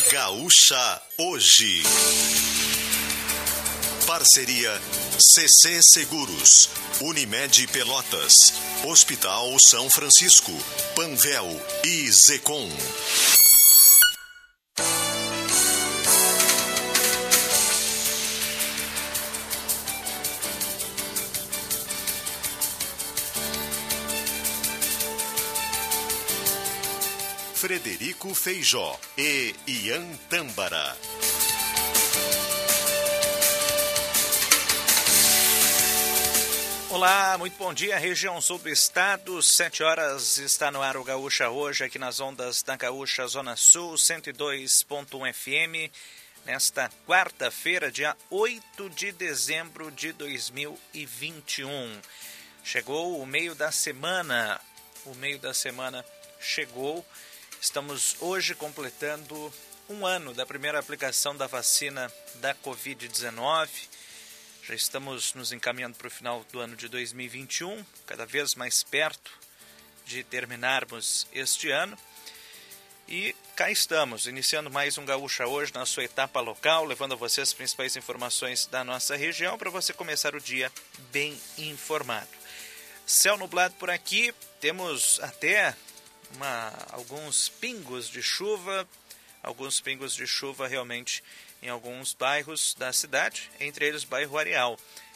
Gaúcha Hoje. Parceria CC Seguros, Unimed Pelotas, Hospital São Francisco, Panvel e Zecom. Frederico Feijó e Ian Tâmbara. Olá, muito bom dia, região sul do estado, 7 horas, está no ar o Gaúcha Hoje, aqui nas ondas da Gaúcha Zona Sul, 102.1 FM, nesta quarta-feira, dia 8 de dezembro de 2021. Chegou o meio da semana chegou, estamos hoje completando um ano da primeira aplicação da vacina da Covid-19. Já estamos nos encaminhando para o final do ano de 2021, cada vez mais perto de terminarmos este ano. E cá estamos, iniciando mais um Gaúcha Hoje na sua etapa local, levando a você as principais informações da nossa região para você começar o dia bem informado. Céu nublado por aqui, temos até alguns pingos de chuva realmente em alguns bairros da cidade, entre eles o bairro Areal.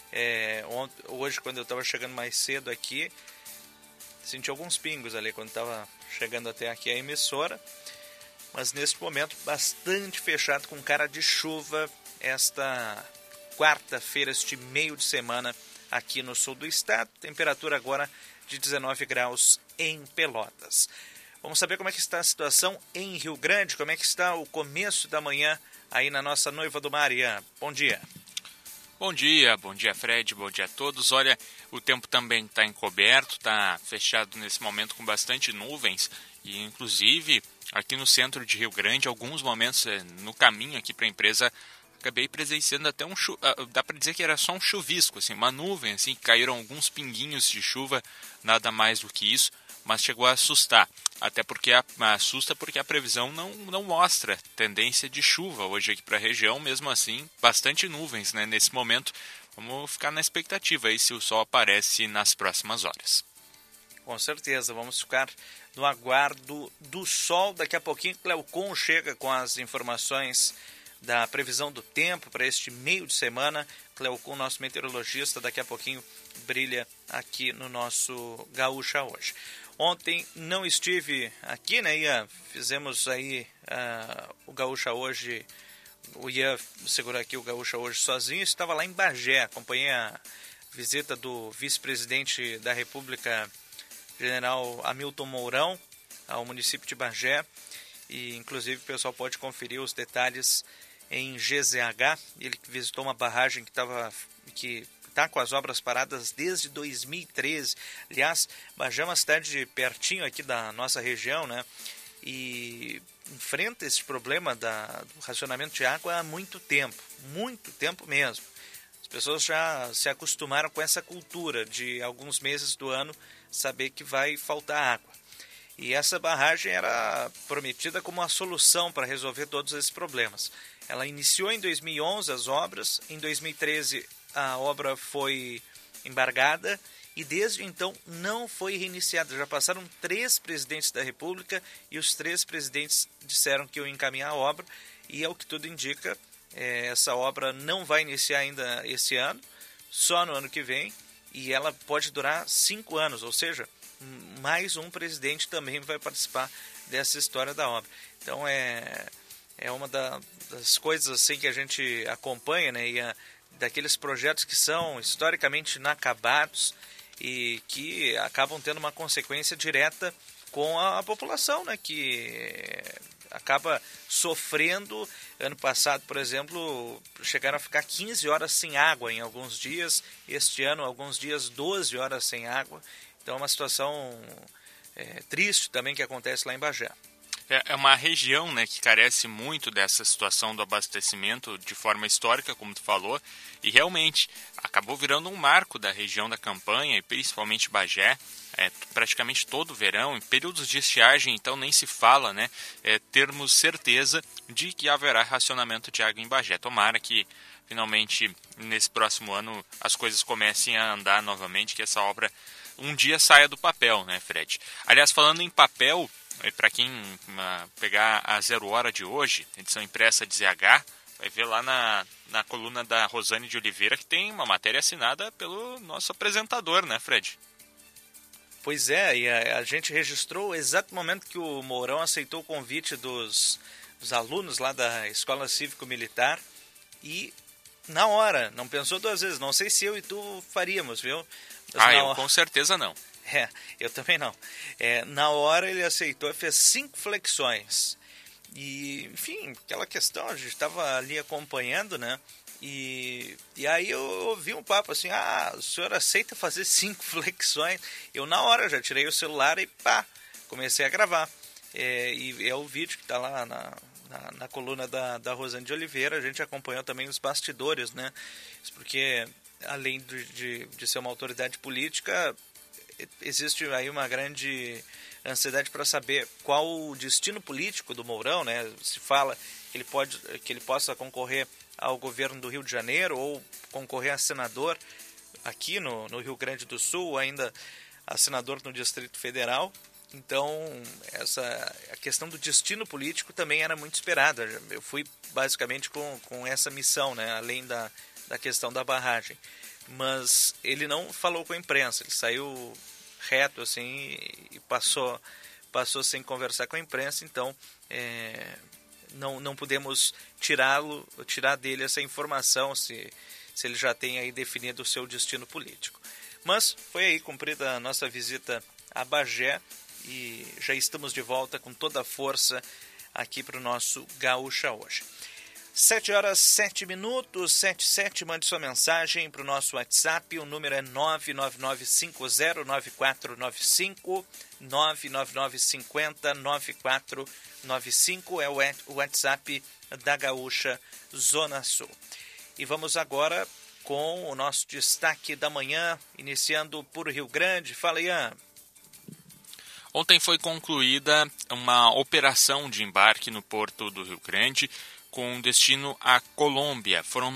Hoje, quando eu estava chegando mais cedo aqui, senti alguns pingos ali quando estava chegando até aqui a emissora, mas nesse momento bastante fechado, com cara de chuva, esta quarta-feira, este meio de semana aqui no sul do estado, temperatura agora de 19 graus em Pelotas. Vamos saber como é que está a situação em Rio Grande, como é que está o começo da manhã aí na nossa Noiva do Mar. Ian, bom dia. Bom dia Fred, bom dia a todos. Olha, o tempo também está encoberto, está fechado nesse momento com bastante nuvens e inclusive aqui no centro de Rio Grande, alguns momentos no caminho aqui para a empresa, acabei presenciando até dá para dizer que era só um chuvisco, assim, uma nuvem, assim, caíram alguns pinguinhos de chuva, nada mais do que isso, mas chegou a assustar, até porque assusta porque a previsão não mostra tendência de chuva hoje aqui para a região, mesmo assim, bastante nuvens, né, nesse momento. Vamos ficar na expectativa aí se o sol aparece nas próximas horas. Com certeza, vamos ficar no aguardo do sol. Daqui a pouquinho Cleocon chega com as informações da previsão do tempo para este meio de semana. Cleocon, nosso meteorologista, daqui a pouquinho brilha aqui no nosso Gaúcha Hoje. Ontem não estive aqui, né, Ian? Fizemos aí o Gaúcha Hoje, o Ian segurou aqui o Gaúcha Hoje sozinho, estava lá em Bagé, acompanhei a visita do vice-presidente da República, general Hamilton Mourão, ao município de Bagé, e inclusive o pessoal pode conferir os detalhes em GZH. Ele visitou uma barragem que está com as obras paradas desde 2013. Aliás, Bagé é uma cidade pertinho aqui da nossa região, né? E enfrenta esse problema do racionamento de água há muito tempo mesmo. As pessoas já se acostumaram com essa cultura de alguns meses do ano saber que vai faltar água. E essa barragem era prometida como uma solução para resolver todos esses problemas. Ela iniciou em 2011 as obras, em 2013 a obra foi embargada e desde então não foi reiniciada. Já passaram 3 presidentes da República e os 3 presidentes disseram que iam encaminhar a obra, e ao que tudo indica, essa obra não vai iniciar ainda esse ano, só no ano que vem, e ela pode durar 5 anos, ou seja, mais um presidente também vai participar dessa história da obra. Então é uma das coisas assim que a gente acompanha, né, e daqueles projetos que são historicamente inacabados e que acabam tendo uma consequência direta com a população, né, que acaba sofrendo. Ano passado, por exemplo, chegaram a ficar 15 horas sem água em alguns dias. Este ano, alguns dias, 12 horas sem água. Então é uma situação triste também que acontece lá em Bagé. É uma região, né, que carece muito dessa situação do abastecimento de forma histórica, como tu falou, e realmente acabou virando um marco da região da campanha, e principalmente Bagé, praticamente todo o verão, em períodos de estiagem, então nem se fala, né, termos certeza de que haverá racionamento de água em Bagé. Tomara que finalmente nesse próximo ano as coisas comecem a andar novamente, que essa obra um dia saia do papel, né, Fred? Aliás, falando em papel, para quem pegar a 0 Hora de hoje, edição impressa de ZH, vai ver lá na coluna da Rosane de Oliveira que tem uma matéria assinada pelo nosso apresentador, né, Fred? Pois é, e a gente registrou o exato momento que o Mourão aceitou o convite dos alunos lá da Escola Cívico-Militar e na hora, não pensou 2 vezes, não sei se eu e tu faríamos, viu? Eu com certeza não. Eu também não. Na hora ele aceitou e fez 5 flexões. E, enfim, aquela questão, a gente estava ali acompanhando, né? E aí eu ouvi um papo assim, o senhor aceita fazer 5 flexões? Eu na hora já tirei o celular e comecei a gravar. E é o vídeo que está lá na coluna da Rosane de Oliveira. A gente acompanhou também os bastidores, né? Porque além de ser uma autoridade política, existe aí uma grande ansiedade para saber qual o destino político do Mourão, né? Se fala que ele possa concorrer ao governo do Rio de Janeiro ou concorrer a senador aqui no Rio Grande do Sul, ou ainda a senador no Distrito Federal. Então, a questão do destino político também era muito esperada. Eu fui basicamente com essa missão, né? Além da questão da barragem. Mas ele não falou com a imprensa, ele saiu reto assim e passou sem conversar com a imprensa. Então não podemos tirar dele essa informação se ele já tem aí definido o seu destino político. Mas foi aí cumprida a nossa visita a Bagé e já estamos de volta com toda a força aqui para o nosso Gaúcha Hoje. 7h07, 7:07, mande sua mensagem para o nosso WhatsApp, o número é 999509495, 999509495, é o WhatsApp da Gaúcha Zona Sul. E vamos agora com o nosso destaque da manhã, iniciando por Rio Grande. Fala, Ian. Ontem foi concluída uma operação de embarque no Porto do Rio Grande, com destino à Colômbia. Foram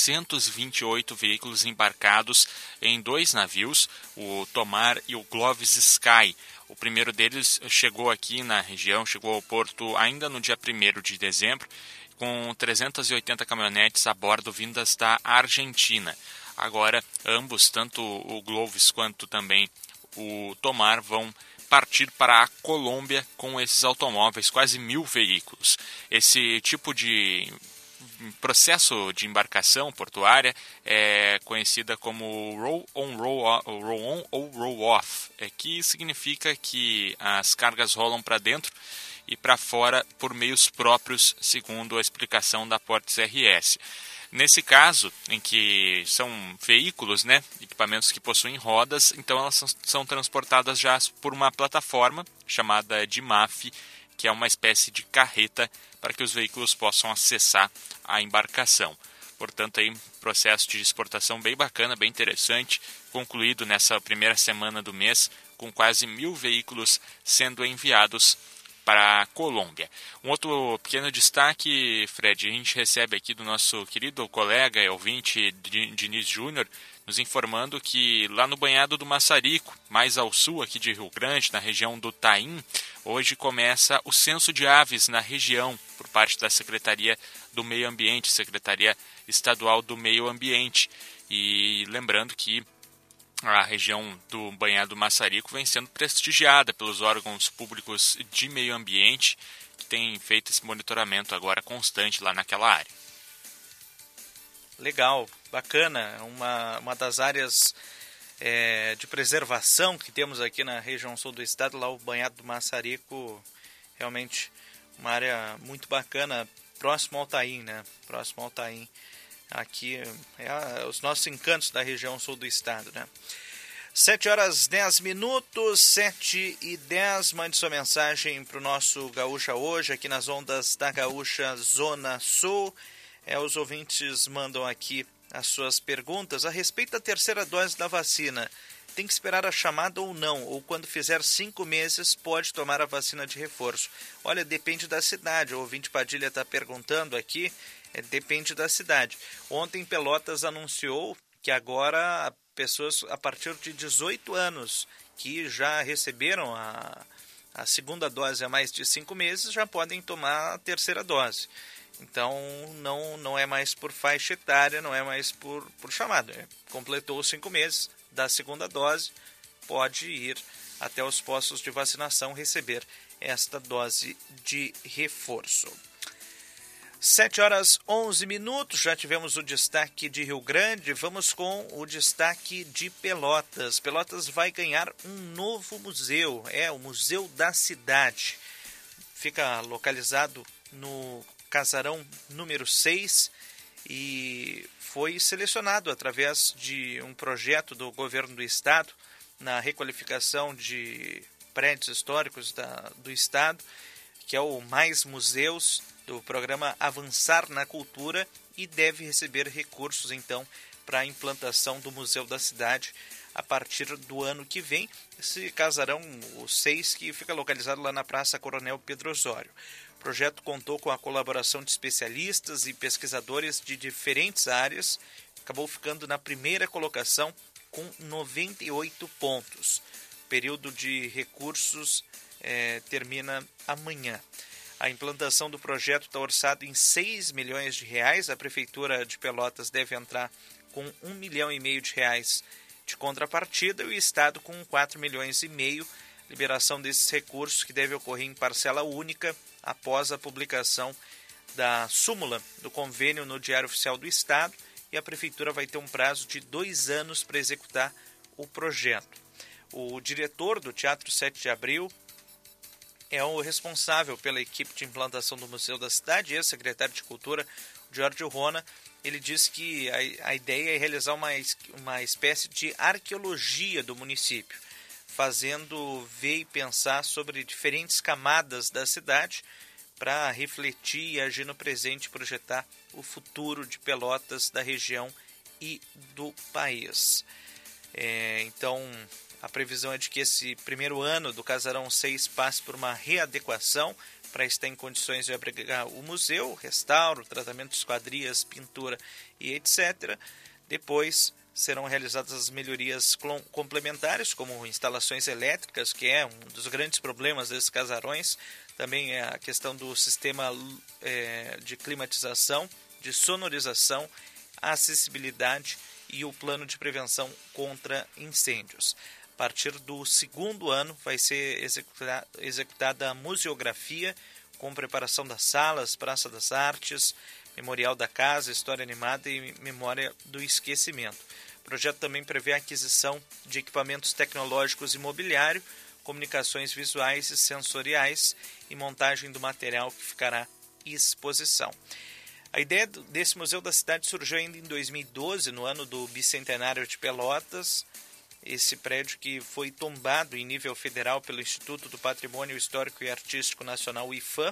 928 veículos embarcados em 2 navios, o Tomar e o Gloves Sky. O primeiro deles chegou aqui na região, chegou ao porto ainda no dia 1º de dezembro, com 380 caminhonetes a bordo vindas da Argentina. Agora, ambos, tanto o Gloves quanto também o Tomar, vão partir para a Colômbia com esses automóveis, quase 1.000 veículos. Esse tipo de processo de embarcação portuária é conhecida como roll-on, roll-on ou roll-off, que significa que as cargas rolam para dentro e para fora por meios próprios, segundo a explicação da Portes RS. Nesse caso, em que são veículos, né, equipamentos que possuem rodas, então elas são transportadas já por uma plataforma chamada de MAF, que é uma espécie de carreta para que os veículos possam acessar a embarcação. Portanto, aí, processo de exportação bem bacana, bem interessante, concluído nessa primeira semana do mês, com quase 1.000 veículos sendo enviados para a Colômbia. Um outro pequeno destaque, Fred, a gente recebe aqui do nosso querido colega e ouvinte Diniz Júnior, nos informando que lá no Banhado do Massarico, mais ao sul aqui de Rio Grande, na região do Taim, hoje começa o censo de aves na região, por parte da Secretaria do Meio Ambiente, Secretaria Estadual do Meio Ambiente. E lembrando que a região do Banhado do Massarico vem sendo prestigiada pelos órgãos públicos de meio ambiente, que têm feito esse monitoramento agora constante lá naquela área. Legal, bacana, uma das áreas de preservação que temos aqui na região sul do estado, lá o Banhado do Massarico, realmente uma área muito bacana, próximo ao Taim, né? Próximo ao Taim. Aqui os nossos encantos da região sul do estado, né? 7h10, 7h10. Mande sua mensagem para o nosso Gaúcha Hoje, aqui nas ondas da Gaúcha Zona Sul. Os ouvintes mandam aqui as suas perguntas a respeito da terceira dose da vacina. Tem que esperar a chamada ou não? Ou quando fizer 5 meses, pode tomar a vacina de reforço? Olha, depende da cidade. O ouvinte Padilha está perguntando aqui. Depende da cidade. Ontem Pelotas anunciou que agora pessoas a partir de 18 anos que já receberam a segunda dose há mais de 5 meses já podem tomar a terceira dose. Então não é mais por faixa etária, não é mais por chamado. Completou os 5 meses da segunda dose, pode ir até os postos de vacinação receber esta dose de reforço. 7h11, já tivemos o destaque de Rio Grande, vamos com o destaque de Pelotas. Pelotas vai ganhar um novo museu, o Museu da Cidade. Fica localizado no Casarão número 6 e foi selecionado através de um projeto do governo do estado na requalificação de prédios históricos do estado, que é o Mais Museus, do programa Avançar na Cultura, e deve receber recursos então para a implantação do Museu da Cidade a partir do ano que vem. Esse casarão, o 6, que fica localizado lá na Praça Coronel Pedro Osório. O projeto contou com a colaboração de especialistas e pesquisadores de diferentes áreas, acabou ficando na primeira colocação com 98 pontos. O período de recursos termina amanhã. A implantação do projeto está orçado em 6 milhões de reais. A Prefeitura de Pelotas deve entrar com 1,5 milhão de reais de contrapartida e o Estado com 4 milhões e meio. Liberação desses recursos que deve ocorrer em parcela única após a publicação da súmula do convênio no Diário Oficial do Estado, e a Prefeitura vai ter um prazo de 2 anos para executar o projeto. O diretor do Teatro 7 de Abril é o responsável pela equipe de implantação do Museu da Cidade, ex-secretário de Cultura, Jorge Rona. Ele disse que a ideia é realizar uma espécie de arqueologia do município, fazendo ver e pensar sobre diferentes camadas da cidade para refletir e agir no presente e projetar o futuro de Pelotas, da região e do país. Então, a previsão é de que esse primeiro ano do Casarão 6 passe por uma readequação para estar em condições de abrigar o museu, restauro, tratamento de esquadrias, pintura e etc. Depois serão realizadas as melhorias complementares, como instalações elétricas, que é um dos grandes problemas desses casarões. Também a questão do sistema de climatização, de sonorização, acessibilidade e o plano de prevenção contra incêndios. A partir do segundo ano vai ser executada a museografia, com preparação das salas, Praça das Artes, Memorial da Casa, História Animada e Memória do Esquecimento. O projeto também prevê a aquisição de equipamentos tecnológicos e mobiliário, comunicações visuais e sensoriais e montagem do material que ficará em exposição. A ideia desse Museu da Cidade surgiu ainda em 2012, no ano do bicentenário de Pelotas. Esse prédio que foi tombado em nível federal pelo Instituto do Patrimônio Histórico e Artístico Nacional, o IFAM,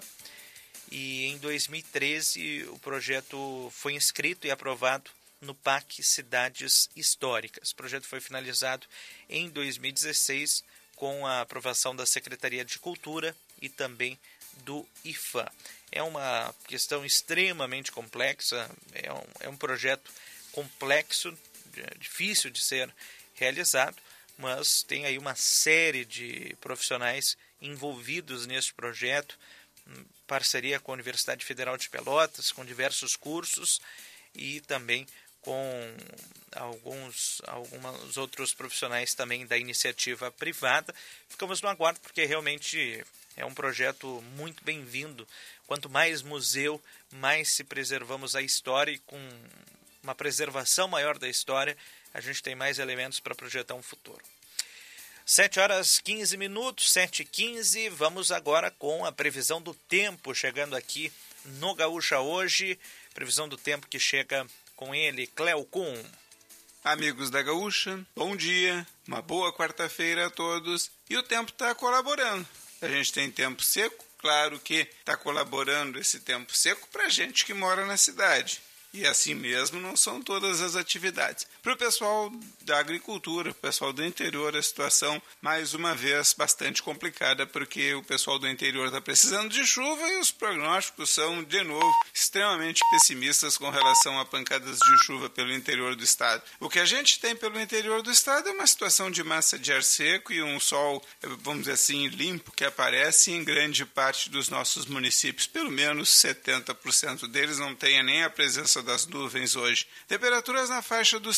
e em 2013 o projeto foi inscrito e aprovado no PAC Cidades Históricas. O projeto foi finalizado em 2016 com a aprovação da Secretaria de Cultura e também do IFAM. É uma questão extremamente complexa, é um projeto complexo, difícil de ser realizado, mas tem aí uma série de profissionais envolvidos nesse projeto, parceria com a Universidade Federal de Pelotas, com diversos cursos e também com alguns outros profissionais também da iniciativa privada. Ficamos no aguardo porque realmente é um projeto muito bem-vindo. Quanto mais museu, mais se preservamos a história, e com uma preservação maior da história, a gente tem mais elementos para projetar um futuro. 7h15, 7h15, vamos agora com a previsão do tempo, chegando aqui no Gaúcha Hoje. Previsão do tempo que chega com ele, Cleo Kuhn. amigos da Gaúcha, bom dia, uma boa quarta-feira a todos. E o tempo está colaborando. A gente tem tempo seco, claro que está colaborando esse tempo seco para a gente que mora na cidade. E assim mesmo não são todas as atividades. Para o pessoal da agricultura, o pessoal do interior, a situação, mais uma vez, bastante complicada, porque o pessoal do interior está precisando de chuva e os prognósticos são, de novo, extremamente pessimistas com relação a pancadas de chuva pelo interior do estado. O que a gente tem pelo interior do estado é uma situação de massa de ar seco e um sol, vamos dizer assim, limpo, que aparece em grande parte dos nossos municípios. Pelo menos 70% deles não tem nem a presença das nuvens hoje. Temperaturas na faixa dos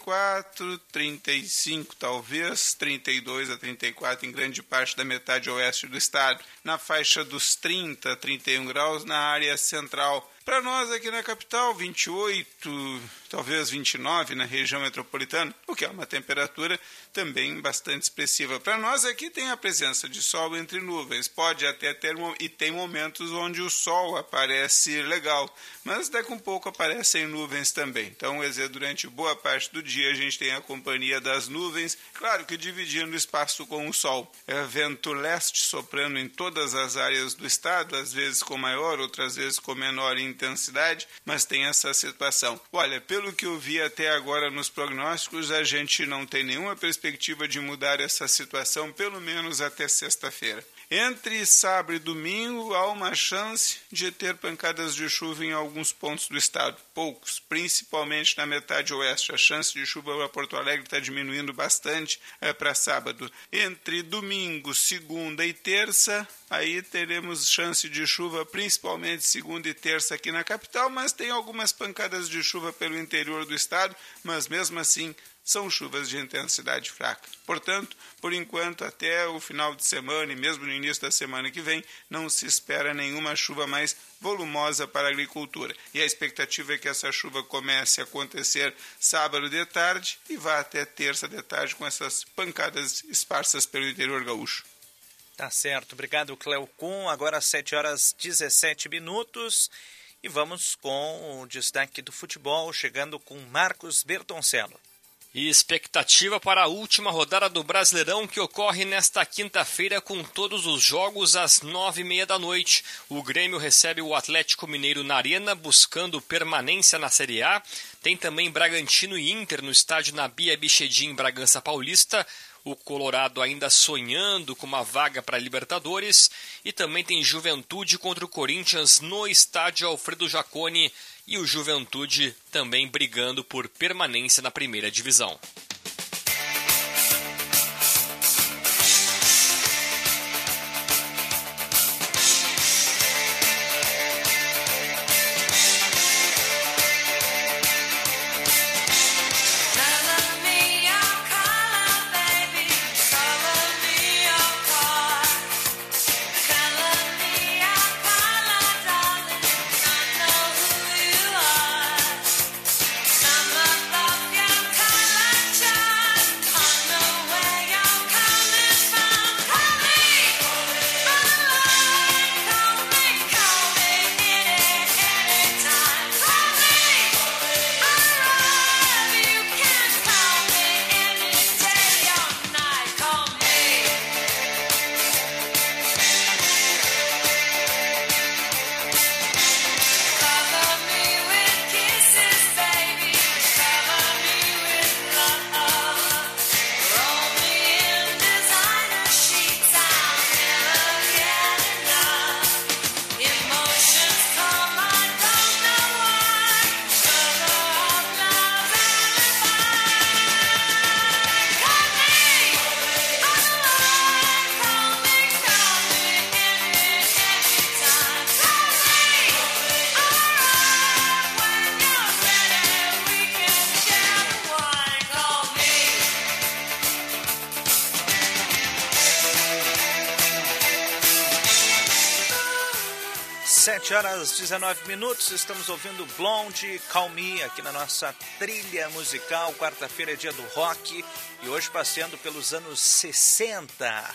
34, 35 talvez, 32 a 34 em grande parte da metade oeste do estado. Na faixa dos 30, 31 graus na área central. Para nós aqui na capital, 28, talvez 29 na região metropolitana, o que é uma temperatura também bastante expressiva. Para nós aqui tem a presença de sol entre nuvens, pode até ter, e tem momentos onde o sol aparece legal, mas daqui a um pouco aparecem nuvens também. Então, durante boa parte do dia a gente tem a companhia das nuvens, claro que dividindo o espaço com o sol. É vento leste soprando em todas as áreas do estado, às vezes com maior, outras vezes com menor intensidade, mas tem essa situação. Olha, pelo que eu vi até agora nos prognósticos, a gente não tem nenhuma perspectiva de mudar essa situação, pelo menos até sexta-feira. Entre sábado e domingo, há uma chance de ter pancadas de chuva em alguns pontos do estado. Poucos, principalmente na metade oeste. A chance de chuva para Porto Alegre está diminuindo bastante para sábado. Entre domingo, segunda e terça, aí teremos chance de chuva, principalmente segunda e terça aqui na capital, mas tem algumas pancadas de chuva pelo interior do estado, mas mesmo assim são chuvas de intensidade fraca. Portanto, por enquanto, até o final de semana e mesmo no início da semana que vem, não se espera nenhuma chuva mais volumosa para a agricultura. E a expectativa é que essa chuva comece a acontecer sábado de tarde e vá até terça de tarde com essas pancadas esparsas pelo interior gaúcho. Tá certo. Obrigado, Cleocum. Agora 7h17 e vamos com o destaque do futebol, chegando com Marcos Bertoncello. E expectativa para a última rodada do Brasileirão, que ocorre nesta quinta-feira com todos os jogos às 9h30 da noite. O Grêmio recebe o Atlético Mineiro na Arena, buscando permanência na Série A. Tem também Bragantino e Inter no estádio Nabi Abichedid em Bragança Paulista. O Colorado ainda sonhando com uma vaga para a Libertadores. E também tem Juventude contra o Corinthians no estádio Alfredo Jaconi. E o Juventude também brigando por permanência na primeira divisão. Sete horas 19 estamos ouvindo Blonde, Call Me, aqui na nossa trilha musical. Quarta-feira é dia do rock e hoje passeando pelos anos 60.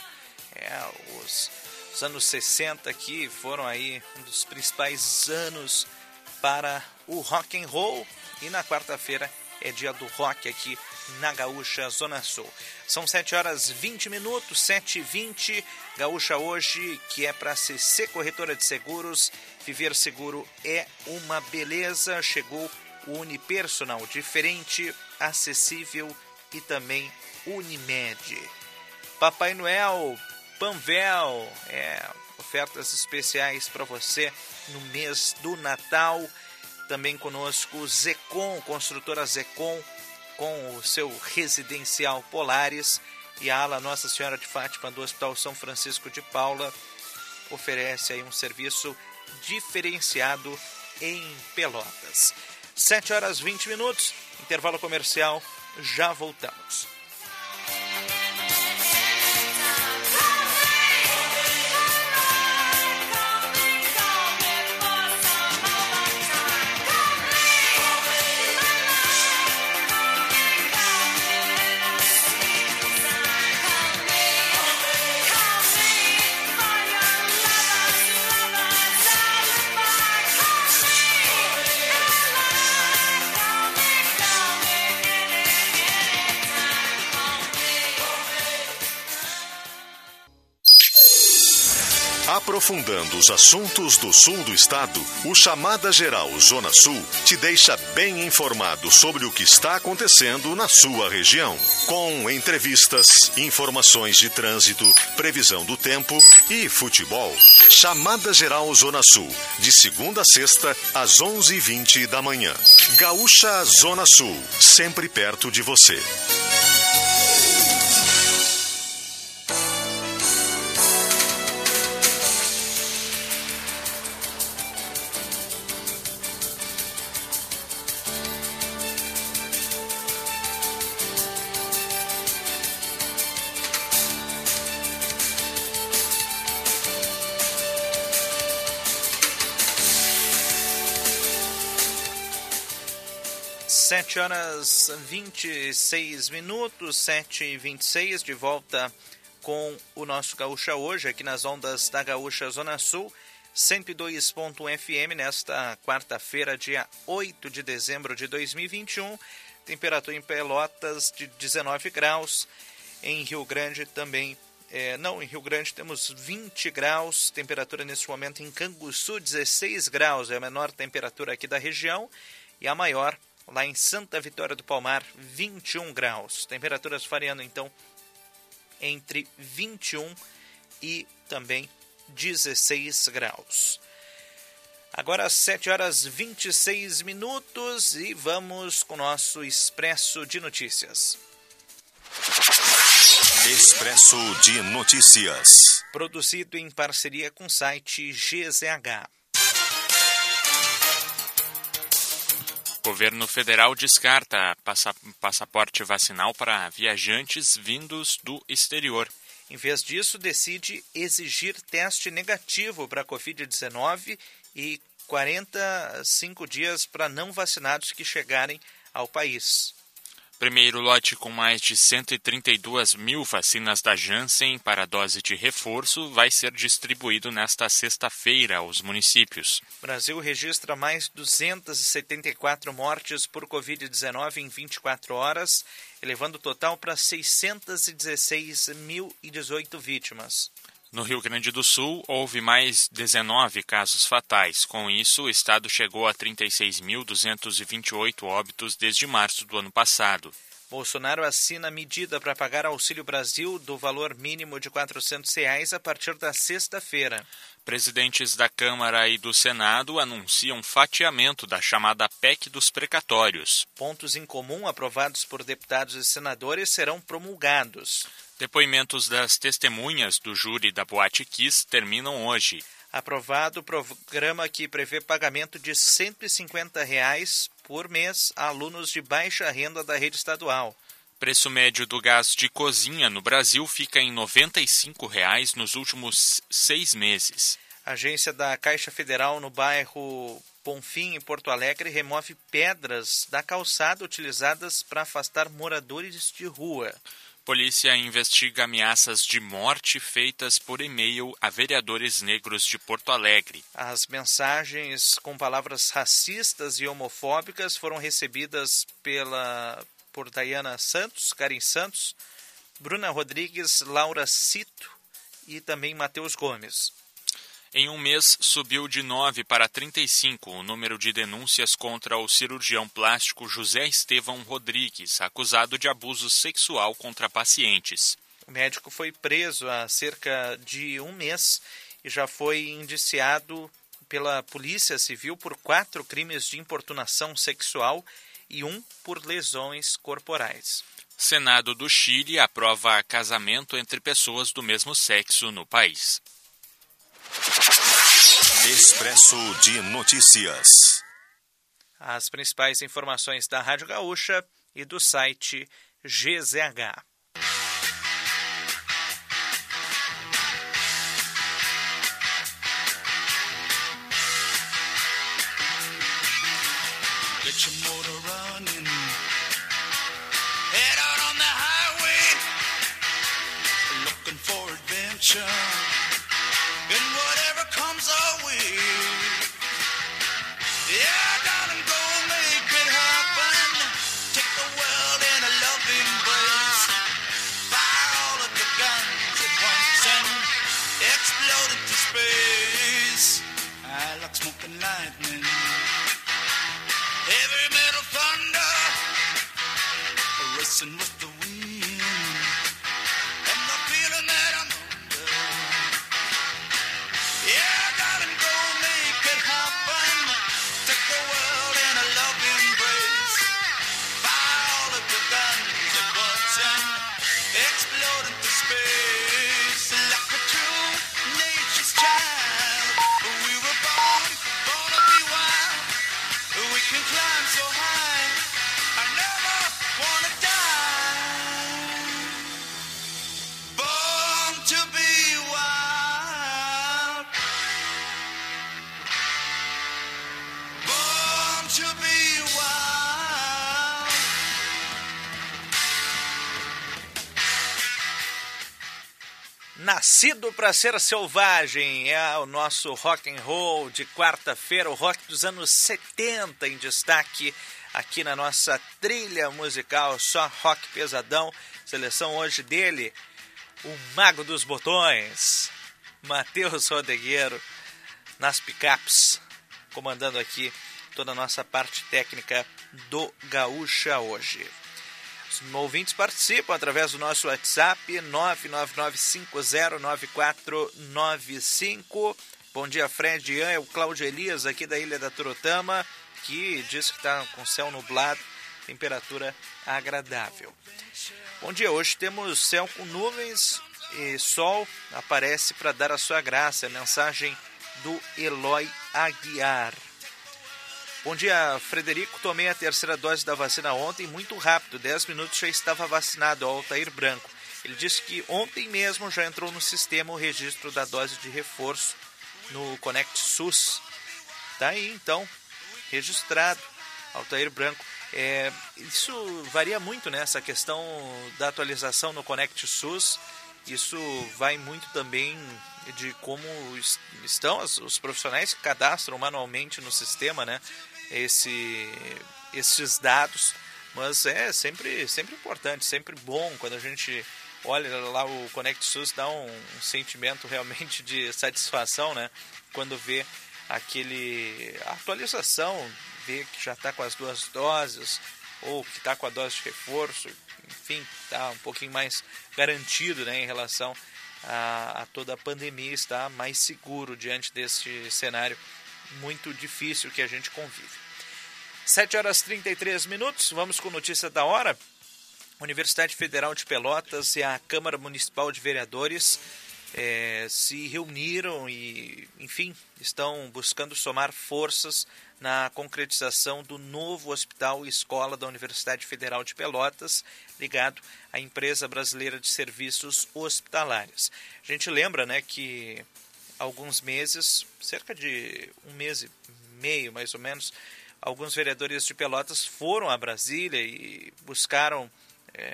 Os anos 60 que foram aí um dos principais anos para o rock and roll. E na quarta-feira é dia do rock aqui na Gaúcha Zona Sul. São 7h20, 7h20. Gaúcha hoje, que é para CC Corretora de Seguros. Viver seguro é uma beleza. Chegou o Unipersonal, diferente, acessível e também Unimed. Papai Noel, Panvel, ofertas especiais para você no mês do Natal. Também conosco Zecom, construtora Zecom, com o seu residencial Polaris, e a ala Nossa Senhora de Fátima do Hospital São Francisco de Paula oferece aí um serviço diferenciado em Pelotas. 7h20, intervalo comercial, já voltamos. Aprofundando os assuntos do sul do estado, o Chamada Geral Zona Sul te deixa bem informado sobre o que está acontecendo na sua região. Com entrevistas, informações de trânsito, previsão do tempo e futebol. Chamada Geral Zona Sul, de segunda a sexta, às 11h20 da manhã. Gaúcha Zona Sul, sempre perto de você. Sete horas 26, 7h26, de volta com o nosso Gaúcha hoje, aqui nas ondas da Gaúcha Zona Sul, 102.1 FM, nesta quarta-feira, dia 8 de dezembro de 2021, temperatura em Pelotas de 19 graus, em Rio Grande também, em Rio Grande temos 20 graus, temperatura nesse momento em Canguçu, 16 graus, é a menor temperatura aqui da região, e a maior lá em Santa Vitória do Palmar, 21 graus. Temperaturas variando, então, entre 21 e também 16 graus. Agora, 7h26 e vamos com o nosso Expresso de Notícias. Expresso de Notícias. Produzido em parceria com o site GZH. Governo federal descarta passaporte vacinal para viajantes vindos do exterior. Em vez disso, decide exigir teste negativo para a Covid-19 e 45 dias para não vacinados que chegarem ao país. Primeiro lote com mais de 132 mil vacinas da Janssen para dose de reforço vai ser distribuído nesta sexta-feira aos municípios. O Brasil registra mais 274 mortes por Covid-19 em 24 horas, elevando o total para 616.018 vítimas. No Rio Grande do Sul, houve mais 19 casos fatais. Com isso, o estado chegou a 36.228 óbitos desde março do ano passado. Bolsonaro assina medida para pagar Auxílio Brasil do valor mínimo de R$ 400 a partir da sexta-feira. Presidentes da Câmara e do Senado anunciam fatiamento da chamada PEC dos precatórios. Pontos em comum aprovados por deputados e senadores serão promulgados. Depoimentos das testemunhas do júri da Boate Kiss terminam hoje. Aprovado o programa que prevê pagamento de R$ 150 por mês a alunos de baixa renda da rede estadual. Preço médio do gás de cozinha no Brasil fica em R$ 95 nos últimos 6 meses. A agência da Caixa Federal no bairro Bonfim, em Porto Alegre, remove pedras da calçada utilizadas para afastar moradores de rua. Polícia investiga ameaças de morte feitas por e-mail a vereadores negros de Porto Alegre. As mensagens com palavras racistas e homofóbicas foram recebidas por Dayana Santos, Karen Santos, Bruna Rodrigues, Laura Cito e também Matheus Gomes. Em um mês, subiu de 9 para 35 o número de denúncias contra o cirurgião plástico José Estevão Rodrigues, acusado de abuso sexual contra pacientes. O médico foi preso há cerca de um mês e já foi indiciado pela Polícia Civil por 4 crimes de importunação sexual e 1 por lesões corporais. Senado do Chile aprova casamento entre pessoas do mesmo sexo no país. Expresso de Notícias. As principais informações da Rádio Gaúcha e do site GZH. Get your motor running. Head out on the highway. Looking for adventure. And whatever comes our way. Yeah, darling, go make it happen. Take the world in a loving embrace. Fire all of the guns at once and explode into space. I like smoking lightning. Heavy metal thunder, racing with the wind, and the feeling that I'm under. Yeah, darling, go make it happen. Take the world in a loving embrace. Fire all of your guns at once and explode into space. Like a true nature's child, we were born to be wild. We can climb so high, I never wanna die. Born to be wild. Born to be wild. Nascido para ser selvagem é o nosso rock and roll de quarta-feira, o rock dos anos 70 em destaque aqui na nossa trilha musical, só rock pesadão. Seleção hoje dele, o mago dos botões, Matheus Rodrigueiro, nas picapes, comandando aqui toda a nossa parte técnica do Gaúcha hoje. Os ouvintes participam através do nosso WhatsApp 999509495. Bom dia, Fred Ian, é o Cláudio Elias aqui da Ilha da Turutama, que diz que está com céu nublado, temperatura agradável. Bom dia, hoje temos céu com nuvens e sol aparece para dar a sua graça, a mensagem do Eloy Aguiar. Bom dia, Frederico. Tomei a terceira dose da vacina ontem, muito rápido, 10 minutos já estava vacinado, ao Altair Branco. Ele disse que ontem mesmo já entrou no sistema o registro da dose de reforço no Conect SUS. Tá aí, então, registrado, Altair Branco. Isso varia muito, né? Essa questão da atualização no Conect SUS. Isso vai muito também de como estão os profissionais que cadastram manualmente no sistema, né? Esses dados, mas é sempre importante, sempre bom quando a gente olha lá o Conect SUS, dá um sentimento realmente de satisfação, né? Quando vê a atualização, vê que já está com as 2 doses ou que está com a dose de reforço, enfim, está um pouquinho mais garantido, né, em relação a toda a pandemia, está mais seguro diante desse cenário muito difícil que a gente convive. 7h33, vamos com notícia da hora. Universidade Federal de Pelotas e a Câmara Municipal de Vereadores se reuniram e, enfim, estão buscando somar forças na concretização do novo hospital e escola da Universidade Federal de Pelotas, ligado à Empresa Brasileira de Serviços Hospitalares. A gente lembra, né, que há alguns meses, cerca de um mês e meio mais ou menos, alguns vereadores de Pelotas foram a Brasília e buscaram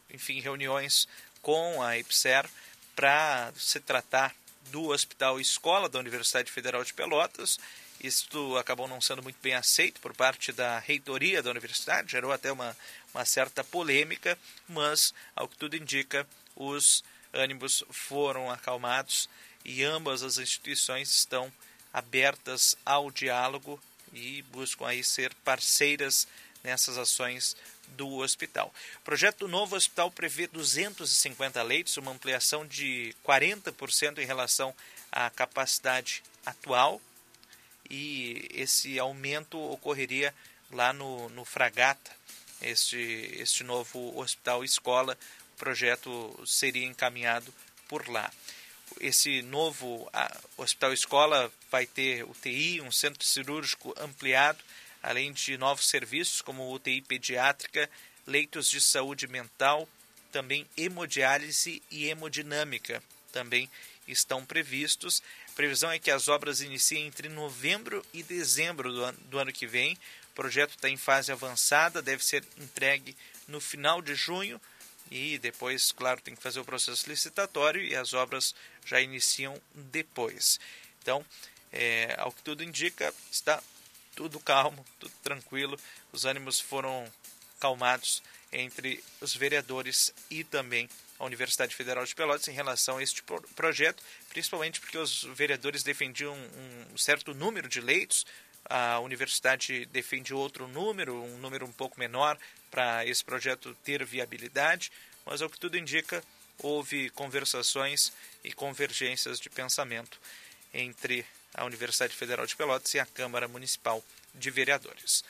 enfim, reuniões com a IPSER para se tratar do Hospital Escola da Universidade Federal de Pelotas. Isto acabou não sendo muito bem aceito por parte da reitoria da universidade, gerou até uma certa polêmica, mas, ao que tudo indica, os ânimos foram acalmados e ambas as instituições estão abertas ao diálogo e buscam aí ser parceiras nessas ações do hospital. O projeto do novo hospital prevê 250 leitos, uma ampliação de 40% em relação à capacidade atual, e esse aumento ocorreria lá no Fragata, este novo hospital escola. O projeto seria encaminhado por lá. Esse novo hospital escola vai ter UTI, um centro cirúrgico ampliado, além de novos serviços como UTI pediátrica, leitos de saúde mental, também hemodiálise e hemodinâmica também estão previstos. A previsão é que as obras iniciem entre novembro e dezembro do ano que vem. O projeto está em fase avançada, deve ser entregue no final de junho e depois, claro, tem que fazer o processo licitatório e as obras já iniciam depois. Então, ao que tudo indica, está tudo calmo, tudo tranquilo, os ânimos foram calmados entre os vereadores e também a Universidade Federal de Pelotas em relação a este projeto, principalmente porque os vereadores defendiam um certo número de leitos, a universidade defende outro número, um número um pouco menor para esse projeto ter viabilidade, mas ao que tudo indica, houve conversações e convergências de pensamento entre a Universidade Federal de Pelotas e a Câmara Municipal de Vereadores.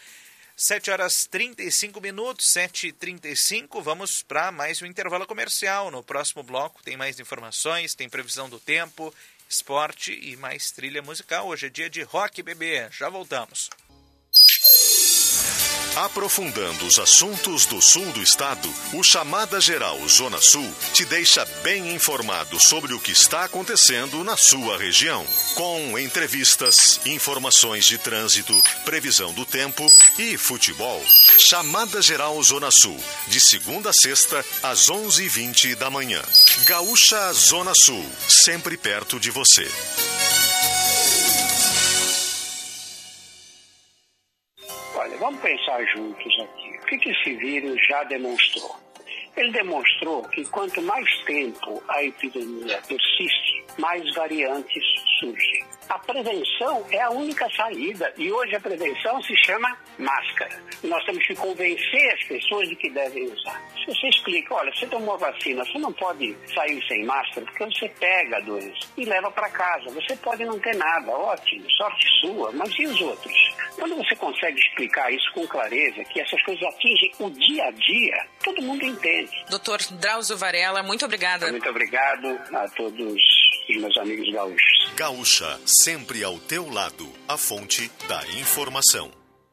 7h35, 7h35, vamos para mais um intervalo comercial. No próximo bloco tem mais informações, tem previsão do tempo, esporte e mais trilha musical. Hoje é dia de Rock Bebê, já voltamos. Aprofundando os assuntos do sul do estado, o Chamada Geral Zona Sul te deixa bem informado sobre o que está acontecendo na sua região. Com entrevistas, informações de trânsito, previsão do tempo e futebol. Chamada Geral Zona Sul, de segunda a sexta, às 11h20 da manhã. Gaúcha Zona Sul, sempre perto de você. Olha, vamos pensar juntos aqui. O que esse vírus já demonstrou? Ele demonstrou que quanto mais tempo a epidemia persiste, mais variantes surgem. A prevenção é a única saída e hoje a prevenção se chama máscara. E nós temos que convencer as pessoas de que devem usar. Se você explica, olha, você tomou a vacina, você não pode sair sem máscara porque você pega a doença e leva para casa. Você pode não ter nada, ótimo, sorte sua, mas e os outros? Quando você consegue explicar isso com clareza, que essas coisas atingem o dia a dia, todo mundo entende. Dr. Drauzio Varela, muito obrigada. Muito obrigado a todos os meus amigos gaúchos. Gaúcha, sempre ao teu lado, a fonte da informação.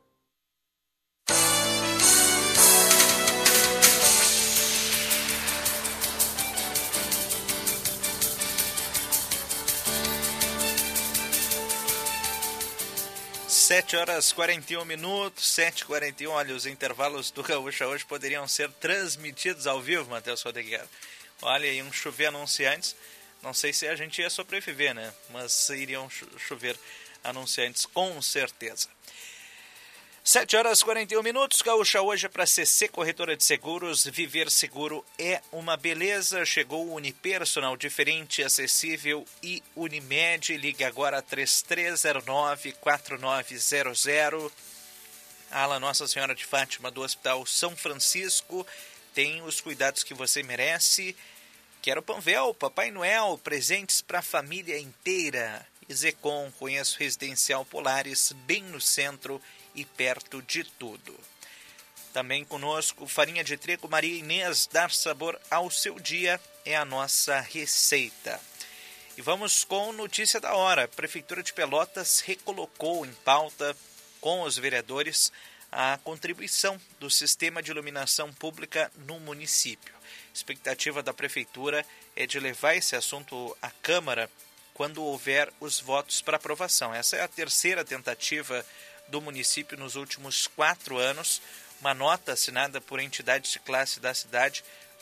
Sete horas 41 minutos, 7h41, olha, os intervalos do Gaúcha hoje poderiam ser transmitidos ao vivo, Matheus Rodrigues. Olha, iam chover anunciantes, não sei se a gente ia sobreviver, né? Mas iriam chover anunciantes com certeza. 7h41 minutos, Gaúcha hoje é para CC Corretora de Seguros. Viver seguro é uma beleza. Chegou o Unipersonal diferente, acessível e Unimed. Ligue agora 3309-4900. Ala Nossa Senhora de Fátima do Hospital São Francisco tem os cuidados que você merece. Quero Panvel, Papai Noel, presentes para a família inteira. E Zecom, conheço Residencial Polares, bem no centro e perto de tudo. Também conosco, farinha de trigo Maria Inês, dar sabor ao seu dia é a nossa receita. E vamos com notícia da hora. A Prefeitura de Pelotas recolocou em pauta com os vereadores a contribuição do sistema de iluminação pública no município. A expectativa da Prefeitura é de levar esse assunto à Câmara quando houver os votos para aprovação. Essa é a terceira tentativa do município nos últimos 4 anos. Uma nota assinada por entidades de classe da cidade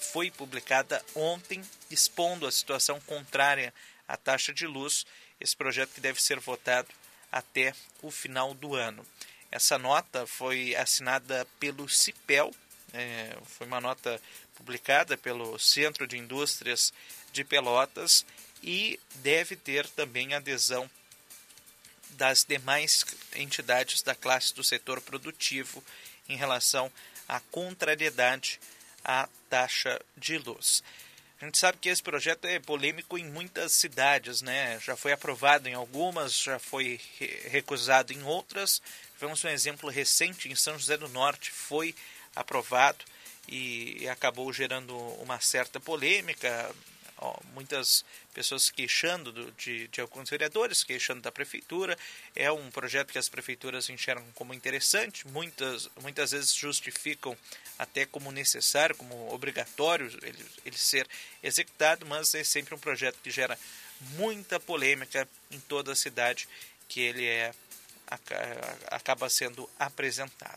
foi publicada ontem, expondo a situação contrária à taxa de luz, esse projeto que deve ser votado até o final do ano. Essa nota foi assinada pelo CIPEL, foi uma nota publicada pelo Centro de Indústrias de Pelotas e deve ter também adesão das demais entidades da classe do setor produtivo em relação à contrariedade à taxa de luz. A gente sabe que esse projeto é polêmico em muitas cidades, né? Já foi aprovado em algumas, já foi recusado em outras. Tivemos um exemplo recente em São José do Norte, foi aprovado e acabou gerando uma certa polêmica. Muitas pessoas queixando de alguns vereadores, queixando da prefeitura. É um projeto que as prefeituras enxergam como interessante, muitas vezes justificam até como necessário, como obrigatório ele ser executado, mas é sempre um projeto que gera muita polêmica em toda a cidade que ele acaba sendo apresentado.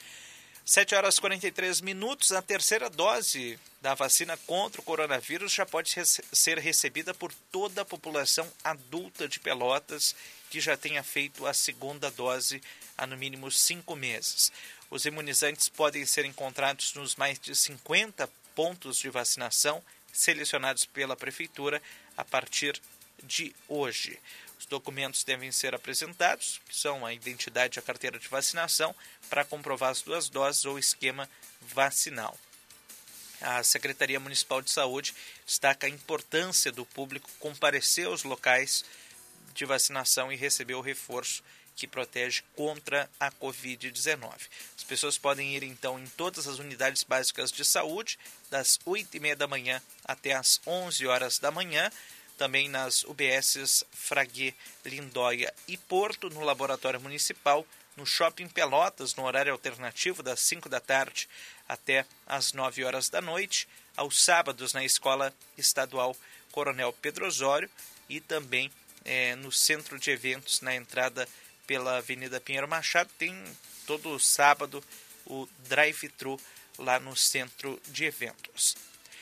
7h43, a terceira dose da vacina contra o coronavírus já pode ser recebida por toda a população adulta de Pelotas que já tenha feito a segunda dose há no mínimo 5 meses. Os imunizantes podem ser encontrados nos mais de 50 pontos de vacinação selecionados pela Prefeitura a partir de hoje. Os documentos devem ser apresentados, que são a identidade e a carteira de vacinação, para comprovar as 2 doses ou esquema vacinal. A Secretaria Municipal de Saúde destaca a importância do público comparecer aos locais de vacinação e receber o reforço que protege contra a Covid-19. As pessoas podem ir, então, em todas as unidades básicas de saúde, das 8h30 da manhã até as 11 horas da manhã, também nas UBSs Fraguê, Lindóia e Porto, no Laboratório Municipal, no Shopping Pelotas, no horário alternativo das 5 da tarde até as 9 horas da noite, aos sábados na Escola Estadual Coronel Pedro Osório e também no Centro de Eventos, na entrada pela Avenida Pinheiro Machado, tem todo sábado o drive-thru lá no Centro de Eventos.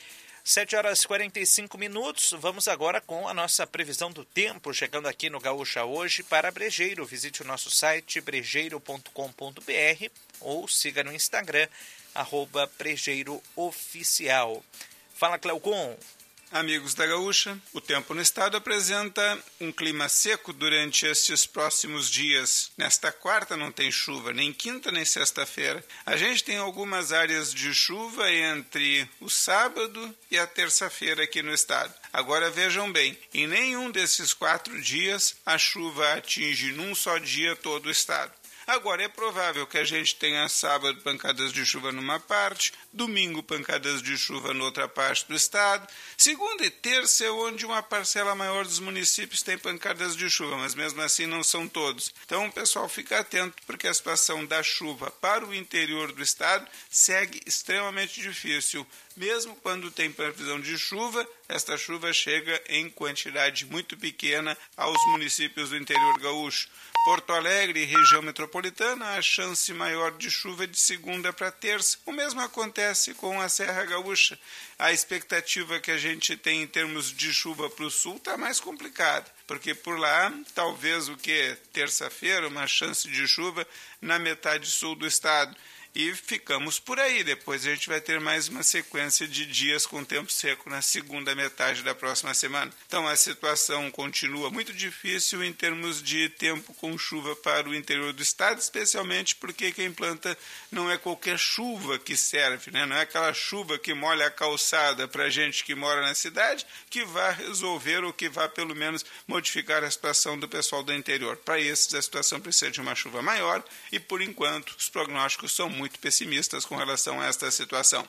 7h45, vamos agora com a nossa previsão do tempo, chegando aqui no Gaúcha Hoje para Brejeiro. Visite o nosso site brejeiro.com.br ou siga no Instagram, @Brejeiro_Oficial. Fala, Cleocon. Amigos da Gaúcha, o tempo no estado apresenta um clima seco durante estes próximos dias. Nesta quarta não tem chuva, nem quinta nem sexta-feira. A gente tem algumas áreas de chuva entre o sábado e a terça-feira aqui no estado. Agora vejam bem, em nenhum desses 4 dias a chuva atinge num só dia todo o estado. Agora, é provável que a gente tenha sábado pancadas de chuva numa parte, domingo pancadas de chuva noutra parte do estado, segunda e terça é onde uma parcela maior dos municípios tem pancadas de chuva, mas mesmo assim não são todos. Então, pessoal, fica atento porque a situação da chuva para o interior do estado segue extremamente difícil. Mesmo quando tem previsão de chuva, esta chuva chega em quantidade muito pequena aos municípios do interior gaúcho. Porto Alegre e região metropolitana, a chance maior de chuva é de segunda para terça. O mesmo acontece com a Serra Gaúcha. A expectativa que a gente tem em termos de chuva para o sul está mais complicada, porque por lá, talvez terça-feira, uma chance de chuva na metade sul do estado. E ficamos por aí. Depois a gente vai ter mais uma sequência de dias com tempo seco na segunda metade da próxima semana. Então a situação continua muito difícil em termos de tempo com chuva para o interior do estado, especialmente porque quem planta não é qualquer chuva que serve, né? Não é aquela chuva que molha a calçada para a gente que mora na cidade que vai resolver ou que vai pelo menos modificar a situação do pessoal do interior. Para esses a situação precisa de uma chuva maior e por enquanto os prognósticos são muito pessimistas com relação a esta situação.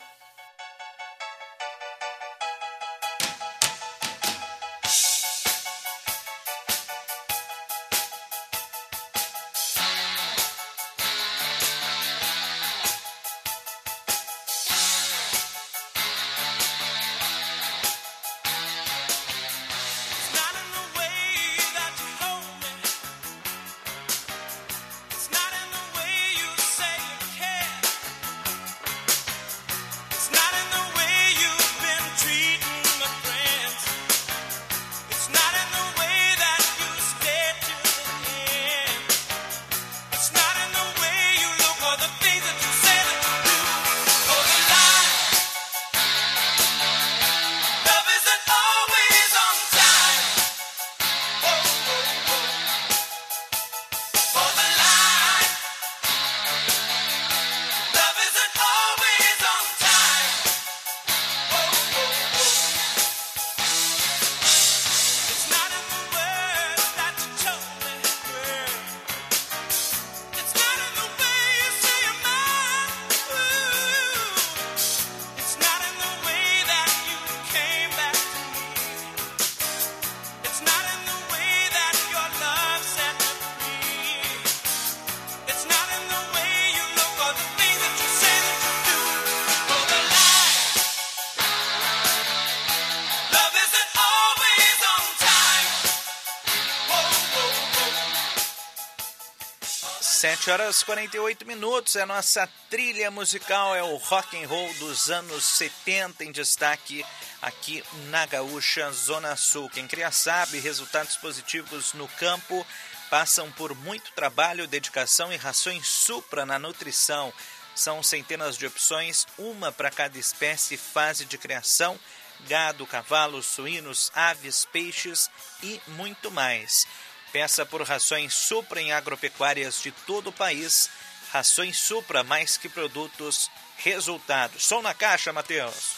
7h48, a nossa trilha musical é o rock and roll dos anos 70 em destaque aqui na Gaúcha Zona Sul. Quem cria sabe, resultados positivos no campo passam por muito trabalho, dedicação e rações supra na nutrição. São centenas de opções, uma para cada espécie e fase de criação, gado, cavalos, suínos, aves, peixes e muito mais. Peça por rações Supra em agropecuárias de todo o país. Rações Supra, mais que produtos, resultados. Som na caixa, Matheus.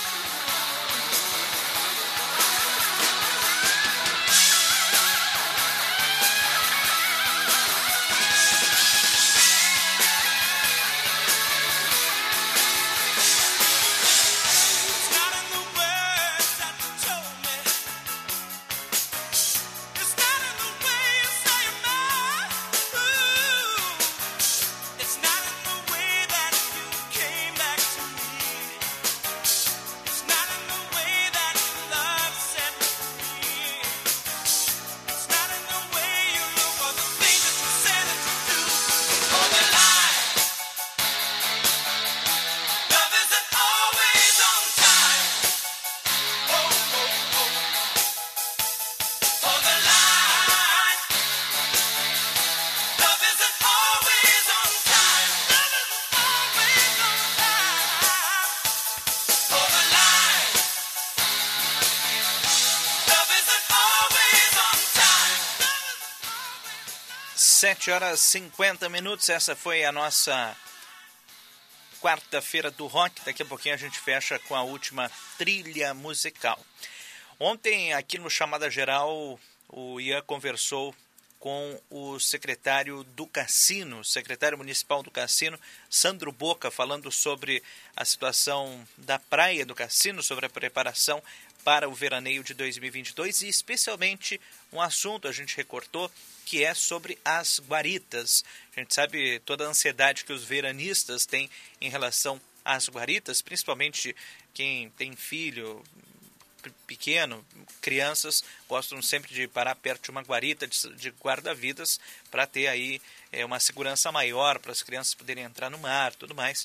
Sete horas 50 minutos, essa foi a nossa quarta-feira do rock. Daqui a pouquinho a gente fecha com a última trilha musical. Ontem, aqui no Chamada Geral, o Ian conversou com o secretário do Cassino, secretário municipal do Cassino, Sandro Boca, falando sobre a situação da praia do Cassino, sobre a preparação para o veraneio de 2022 e especialmente um assunto a gente recortou, que é sobre as guaritas. A gente sabe toda a ansiedade que os veranistas têm em relação às guaritas, principalmente quem tem filho pequeno, crianças gostam sempre de parar perto de uma guarita de guarda-vidas para ter aí uma segurança maior para as crianças poderem entrar no mar, tudo mais.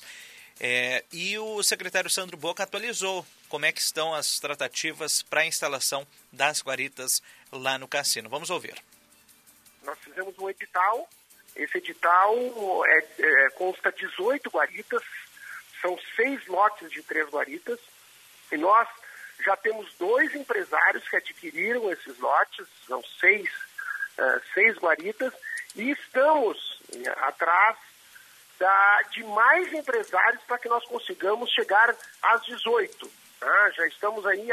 E o secretário Sandro Boca atualizou como é que estão as tratativas para a instalação das guaritas lá no Cassino. Vamos ouvir. Nós fizemos um edital, esse edital consta 18 guaritas, são 6 lotes de 3 guaritas, e nós já temos 2 empresários que adquiriram esses lotes, são 6 guaritas, e estamos atrás de mais empresários para que nós consigamos chegar às 18. Tá? Já estamos aí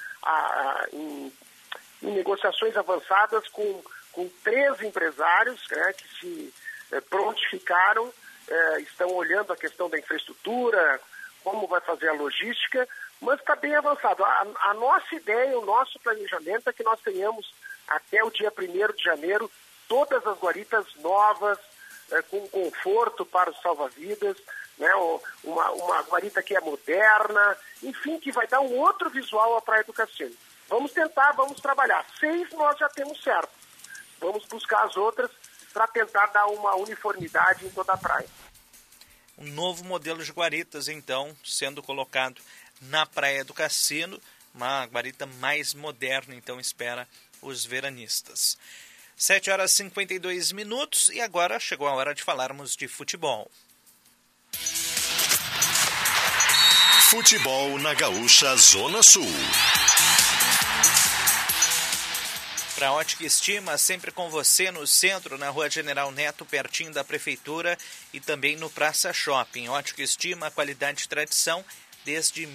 em negociações avançadas com 3 empresários, né, que se prontificaram, estão olhando a questão da infraestrutura, como vai fazer a logística, mas está bem avançado. A nossa ideia, o nosso planejamento é que nós tenhamos até o dia 1º de janeiro todas as guaritas novas, com conforto para os salva-vidas, né, uma guarita que é moderna, enfim, que vai dar um outro visual à Praia do Cassino. Vamos tentar, vamos trabalhar. 6 nós já temos certo. Vamos buscar as outras para tentar dar uma uniformidade em toda a praia. Um novo modelo de guaritas, então, sendo colocado na Praia do Cassino, uma guarita mais moderna, então, espera os veranistas. 7 horas e 52 minutos e agora chegou a hora de falarmos de futebol. Futebol na Gaúcha Zona Sul. Para a Ótica Estima, sempre com você no centro, na Rua General Neto, pertinho da Prefeitura e também no Praça Shopping. Ótica Estima, qualidade e tradição desde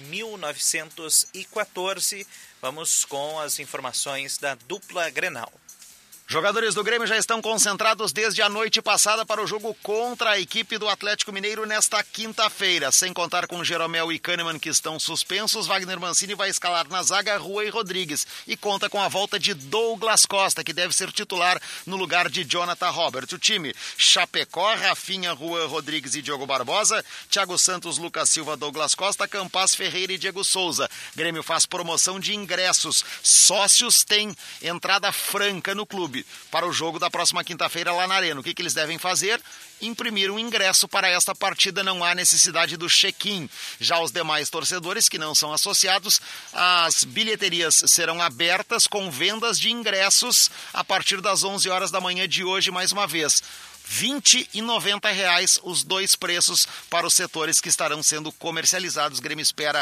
1914. Vamos com as informações da dupla Grenal. Jogadores do Grêmio já estão concentrados desde a noite passada para o jogo contra a equipe do Atlético Mineiro nesta quinta-feira. Sem contar com Jeromel e Kahneman, que estão suspensos, Wagner Mancini vai escalar na zaga Rui Rodrigues e conta com a volta de Douglas Costa, que deve ser titular no lugar de Jonathan Robert. O time: Chapecó, Rafinha, Juan Rodrigues e Diogo Barbosa, Thiago Santos, Lucas Silva, Douglas Costa, Campaz Ferreira e Diego Souza. Grêmio faz promoção de ingressos. Sócios têm entrada franca no clube. clube para o jogo da próxima quinta-feira lá na Arena. O que eles devem fazer? Imprimir um ingresso para esta partida, não há necessidade do check-in. Já os demais torcedores que não são associados, as bilheterias serão abertas com vendas de ingressos a partir das 11 horas da manhã de hoje, mais uma vez. R$20 e R$90 os dois preços para os setores que estarão sendo comercializados. O Grêmio espera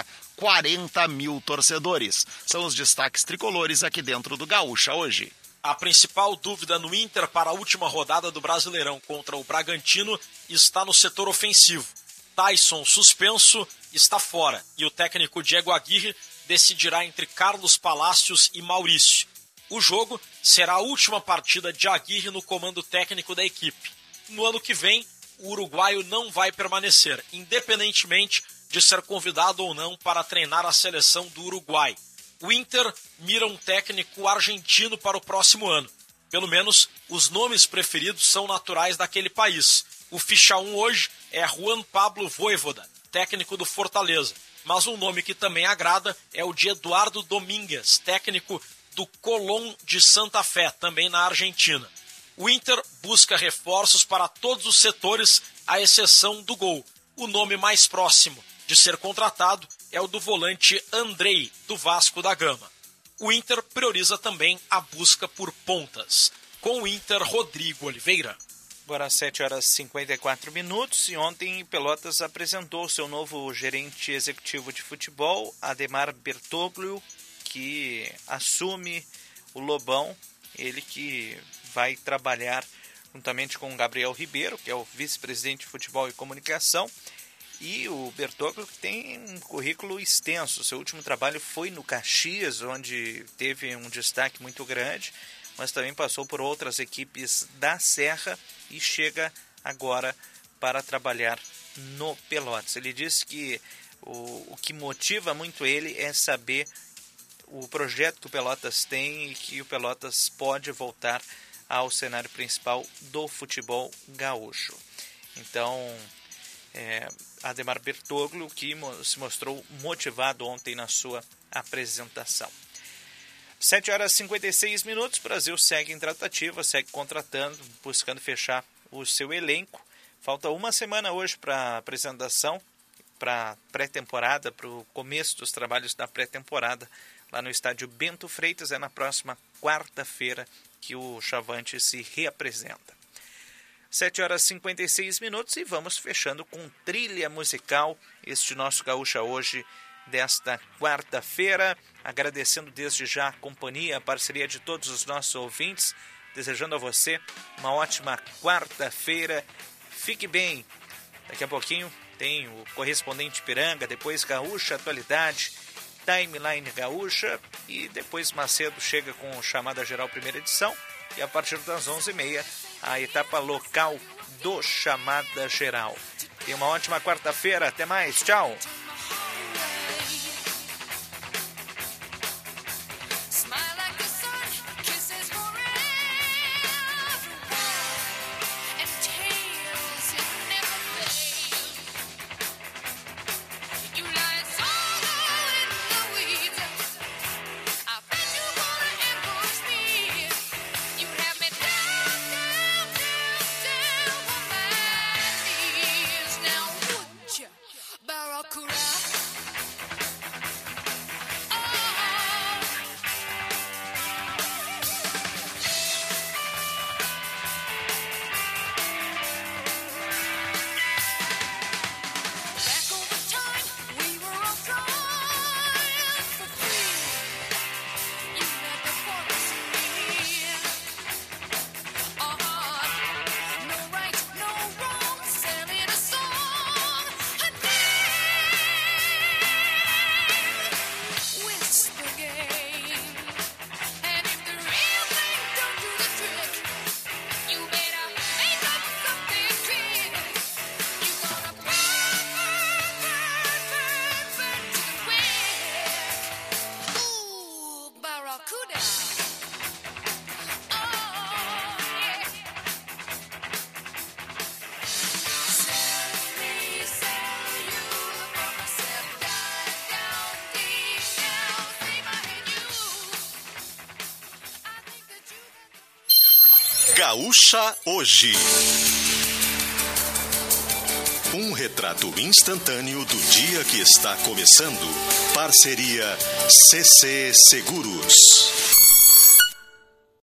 40 mil torcedores. São os destaques tricolores aqui dentro do Gaúcha hoje. A principal dúvida no Inter para a última rodada do Brasileirão contra o Bragantino está no setor ofensivo. Tyson, suspenso, está fora e o técnico Diego Aguirre decidirá entre Carlos Palacios e Maurício. O jogo será a última partida de Aguirre no comando técnico da equipe. No ano que vem, o uruguaio não vai permanecer, independentemente de ser convidado ou não para treinar a seleção do Uruguai. O Inter mira um técnico argentino para o próximo ano. Pelo menos, os nomes preferidos são naturais daquele país. O ficha 1 hoje é Juan Pablo Voivoda, técnico do Fortaleza. Mas um nome que também agrada é o de Eduardo Domínguez, técnico do Colón de Santa Fé, também na Argentina. O Inter busca reforços para todos os setores, à exceção do gol. O nome mais próximo de ser contratado é o do volante Andrei, do Vasco da Gama. O Inter prioriza também a busca por pontas. Com o Inter, Rodrigo Oliveira. Agora 7 horas e 54 minutos e ontem Pelotas apresentou seu novo gerente executivo de futebol, Ademar Bertoglio, que assume o Lobão, ele que vai trabalhar juntamente com o Gabriel Ribeiro, que é o vice-presidente de futebol e comunicação, e o Bertoglio que tem um currículo extenso. Seu último trabalho foi no Caxias, onde teve um destaque muito grande, mas também passou por outras equipes da Serra e chega agora para trabalhar no Pelotas. Ele disse que o que motiva muito ele é saber o projeto que o Pelotas tem e que o Pelotas pode voltar ao cenário principal do futebol gaúcho. Então, Ademar Bertoglio que se mostrou motivado ontem na sua apresentação. 7 horas e 56 minutos, o Brasil segue em tratativa, segue contratando, buscando fechar o seu elenco. Falta uma semana hoje para a apresentação, para a pré-temporada, para o começo dos trabalhos da pré-temporada, lá no estádio Bento Freitas. É na próxima quarta-feira que o Chavante se reapresenta. 7 horas e 56 minutos e vamos fechando com trilha musical este nosso Gaúcha hoje desta quarta-feira, agradecendo desde já a companhia, a parceria de todos os nossos ouvintes, desejando a você uma ótima quarta-feira. Fique bem. Daqui a pouquinho tem o Correspondente Ipiranga, depois Gaúcha Atualidade, Timeline Gaúcha e depois Macedo chega com Chamada Geral primeira edição e a partir das 11h30 a etapa local do Chamada Geral. Tenha uma ótima quarta-feira, até mais, tchau! Barracuda. Gaúcha Hoje. Um retrato instantâneo do dia que está começando. Parceria CC Seguros.